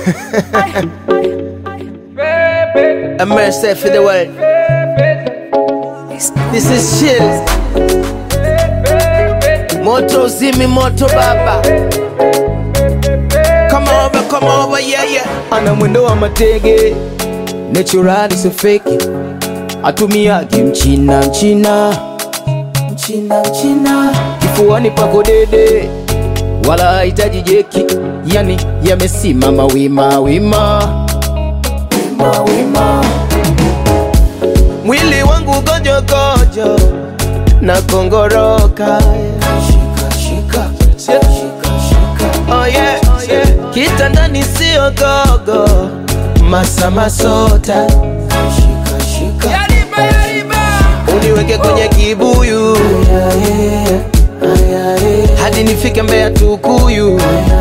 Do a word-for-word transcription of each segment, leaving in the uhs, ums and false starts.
A mercy for the world. This is chill. Moto Zimi, Moto Baba. Come over, come over, yeah, yeah. Ana mwendo wa matege, natural is a fake. Atumiage mchina, mchina, mchina, mchina. Kifuani pako dede, wala haitaji jeki. Yani yamesimama wima, wima, wima, wima. Mwili wangu gojo gojo na kongoroka. Shika, shika, shika, shika. Oh yeah, oh yeah. Kitandani sio gogo, masa masota. Shika, shika. Yariba, yariba. Uniweke kwenye kibuyu, hadi nifike Mbeya Tukuyu.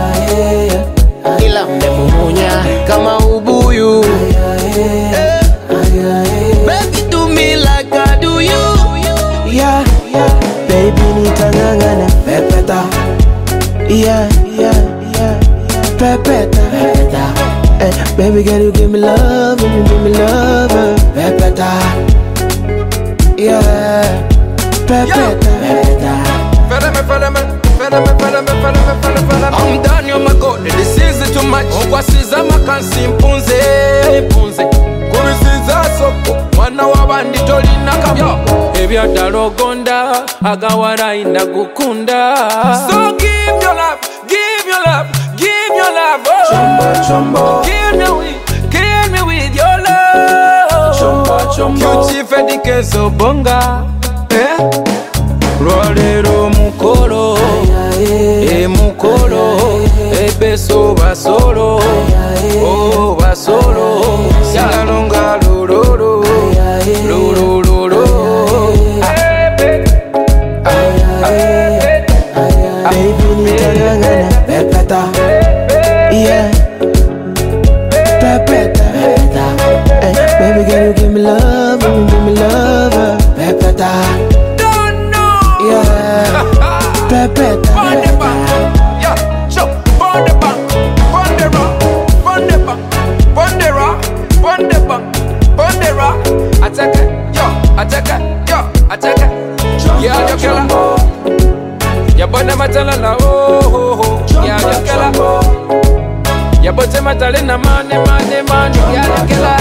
Ila mmemumunya kama ubuyu. Baby do me like I do you. Yeah, yeah. Baby nitangangana pepeta. Yeah, yeah, yeah. Pepeta, pepeta. Hey, baby girl you give me love, you give me love. Pepeta. Yeah. Pepeta, pepeta. I'm done, you're my god. This is too much. Okwasiza makansi mpunze, mpunze. Kurisiza soko, mwana wabandi tolina kabo. Ebya dalogonda, agawara inda gukunda. So give your love, give your love, give your love. Oh. Chombo, chombo. Give me with, give me with your love. Chombo, chombo. Kyuchi fedike so bonga. Eh? Rolero mukolo, e mukolo, e beso basolo, oh basolo, singalonga lororo, lororo. Baby nitangangana pepeta, yeah, pepeta, pepeta. Hey, baby girl you give me love, you give me love, pepeta. Pepeta, on the bank, yeah, show, on the bank, on the rock, on the bank, on the rock, on the bank, on the rock. Attack it, yo, attack it, yo, attack it. Yeah, you kill her. Ya bonne matala la oh oh oh. Yeah, you kill her. Ya bote matala na money, money, money. Yeah, you kill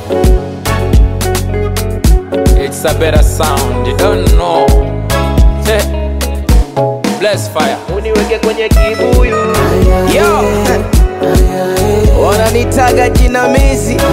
her. It's a better sound, you don't know. Hey. Bless fire. Uniweke kwenye kibuyu. Yo. Wananitaga jinamizi.